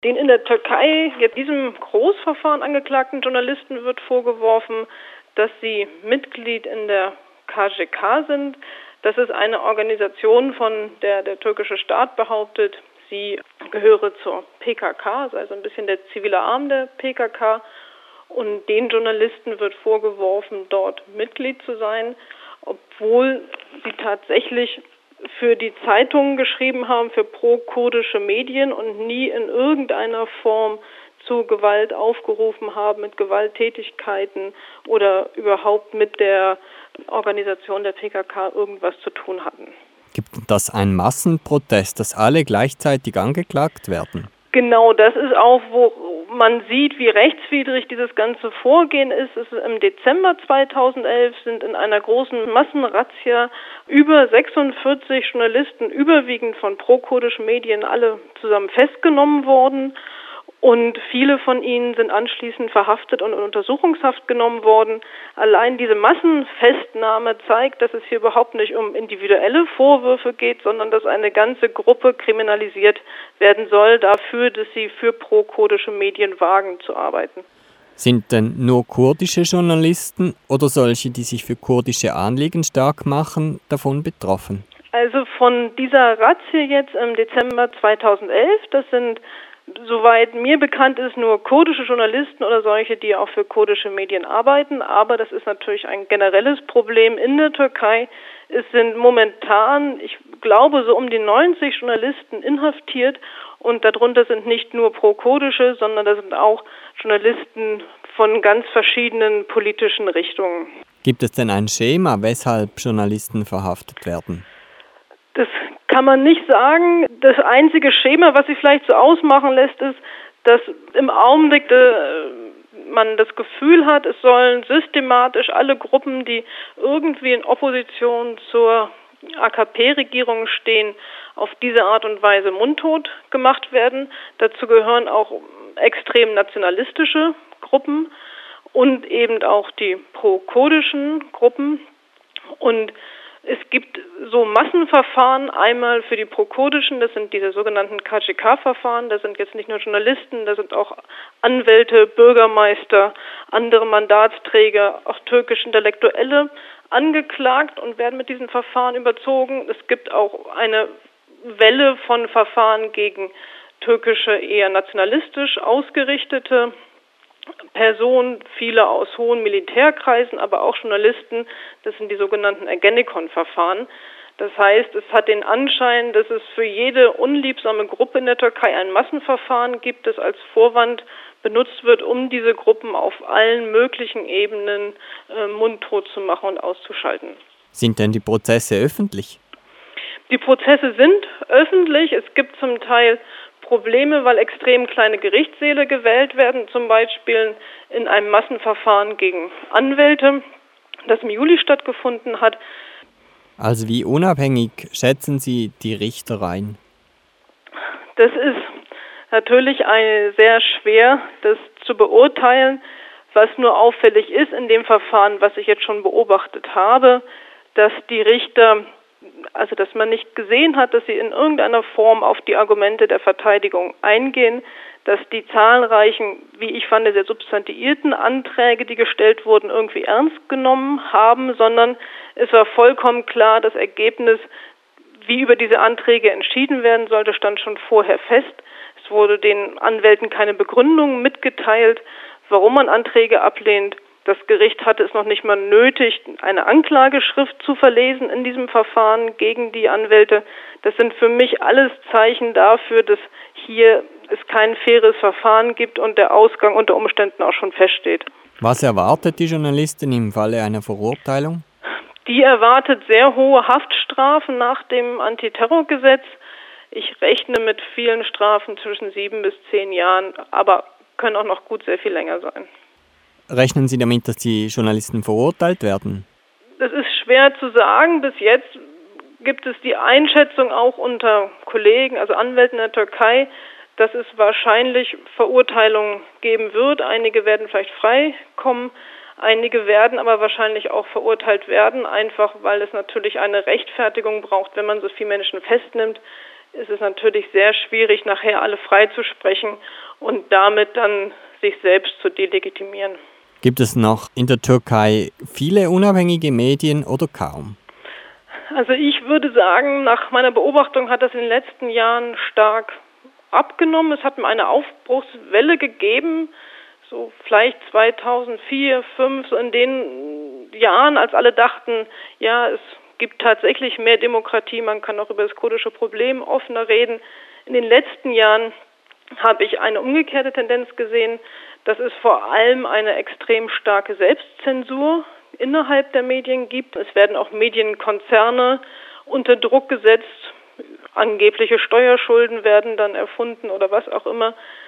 Den in der Türkei, jetzt diesem Großverfahren angeklagten Journalisten, wird vorgeworfen, dass sie Mitglied in der KCK sind. Das ist eine Organisation, von der der türkische Staat behauptet, sie gehöre zur PKK, also ein bisschen der zivile Arm der PKK. Und den Journalisten wird vorgeworfen, dort Mitglied zu sein, obwohl sie tatsächlich für die Zeitungen geschrieben haben, für pro-kurdische Medien und nie in irgendeiner Form zu Gewalt aufgerufen haben, mit Gewalttätigkeiten oder überhaupt mit der Organisation der PKK irgendwas zu tun hatten. Gibt das einen Massenprotest, dass alle gleichzeitig angeklagt werden? Genau, das ist auch, wo man sieht, wie rechtswidrig dieses ganze Vorgehen ist. Es ist im Dezember 2011 sind in einer großen Massenrazzia über 46 Journalisten, überwiegend von pro-kurdischen Medien, alle zusammen festgenommen worden. Und viele von ihnen sind anschließend verhaftet und in Untersuchungshaft genommen worden. Allein diese Massenfestnahme zeigt, dass es hier überhaupt nicht um individuelle Vorwürfe geht, sondern dass eine ganze Gruppe kriminalisiert werden soll dafür, dass sie für pro-kurdische Medien wagen zu arbeiten. Sind denn nur kurdische Journalisten oder solche, die sich für kurdische Anliegen stark machen, davon betroffen? Also von dieser Razzia jetzt im Dezember 2011, das sind, soweit mir bekannt ist, nur kurdische Journalisten oder solche, die auch für kurdische Medien arbeiten. Aber das ist natürlich ein generelles Problem in der Türkei. Es sind momentan, ich glaube, so um die 90 Journalisten inhaftiert. Und darunter sind nicht nur pro-kurdische, sondern da sind auch Journalisten von ganz verschiedenen politischen Richtungen. Gibt es denn ein Schema, weshalb Journalisten verhaftet werden? Das kann man nicht sagen. Das einzige Schema, was sich vielleicht so ausmachen lässt, ist, dass im Augenblick man das Gefühl hat, es sollen systematisch alle Gruppen, die irgendwie in Opposition zur AKP-Regierung stehen, auf diese Art und Weise mundtot gemacht werden. Dazu gehören auch extrem nationalistische Gruppen und eben auch die pro-kurdischen Gruppen. Und es gibt so Massenverfahren, einmal für die pro-kurdischen, das sind diese sogenannten KCK-Verfahren, da sind jetzt nicht nur Journalisten, da sind auch Anwälte, Bürgermeister, andere Mandatsträger, auch türkische Intellektuelle angeklagt und werden mit diesen Verfahren überzogen. Es gibt auch eine Welle von Verfahren gegen türkische, eher nationalistisch ausgerichtete Personen, viele aus hohen Militärkreisen, aber auch Journalisten, das sind die sogenannten Ergenekon-Verfahren. Das heißt, es hat den Anschein, dass es für jede unliebsame Gruppe in der Türkei ein Massenverfahren gibt, das als Vorwand benutzt wird, um diese Gruppen auf allen möglichen Ebenen mundtot zu machen und auszuschalten. Sind denn die Prozesse öffentlich? Die Prozesse sind öffentlich. Es gibt zum Teil Probleme, weil extrem kleine Gerichtssäle gewählt werden, zum Beispiel in einem Massenverfahren gegen Anwälte, das im Juli stattgefunden hat. Also wie unabhängig schätzen Sie die Richter ein? Das ist natürlich sehr schwer, das zu beurteilen. Was nur auffällig ist in dem Verfahren, was ich jetzt schon beobachtet habe, dass die Richter, also dass man nicht gesehen hat, dass sie in irgendeiner Form auf die Argumente der Verteidigung eingehen, dass die zahlreichen, wie ich fand, sehr substantiierten Anträge, die gestellt wurden, irgendwie ernst genommen haben, sondern es war vollkommen klar, das Ergebnis, wie über diese Anträge entschieden werden sollte, stand schon vorher fest. Es wurde den Anwälten keine Begründung mitgeteilt, warum man Anträge ablehnt. Das Gericht hatte es noch nicht mal nötig, eine Anklageschrift zu verlesen in diesem Verfahren gegen die Anwälte. Das sind für mich alles Zeichen dafür, dass hier es kein faires Verfahren gibt und der Ausgang unter Umständen auch schon feststeht. Was erwartet die Journalistin im Falle einer Verurteilung? Die erwartet sehr hohe Haftstrafen nach dem Antiterrorgesetz. Ich rechne mit vielen Strafen zwischen 7 bis 10 Jahren, aber können auch noch gut sehr viel länger sein. Rechnen Sie damit, dass die Journalisten verurteilt werden? Das ist schwer zu sagen. Bis jetzt gibt es die Einschätzung auch unter Kollegen, also Anwälten in der Türkei, dass es wahrscheinlich Verurteilungen geben wird. Einige werden vielleicht freikommen, einige werden aber wahrscheinlich auch verurteilt werden, einfach weil es natürlich eine Rechtfertigung braucht, wenn man so viele Menschen festnimmt. ist es natürlich sehr schwierig, nachher alle freizusprechen und damit dann sich selbst zu delegitimieren. Gibt es noch in der Türkei viele unabhängige Medien oder kaum? Also ich würde sagen, nach meiner Beobachtung hat das in den letzten Jahren stark abgenommen. Es hat eine Aufbruchswelle gegeben, so vielleicht 2004, 2005, so in den Jahren, als alle dachten, ja, es gibt tatsächlich mehr Demokratie, man kann auch über das kurdische Problem offener reden. In den letzten Jahren habe ich eine umgekehrte Tendenz gesehen, dass es vor allem eine extrem starke Selbstzensur innerhalb der Medien gibt. Es werden auch Medienkonzerne unter Druck gesetzt, angebliche Steuerschulden werden dann erfunden oder was auch immer.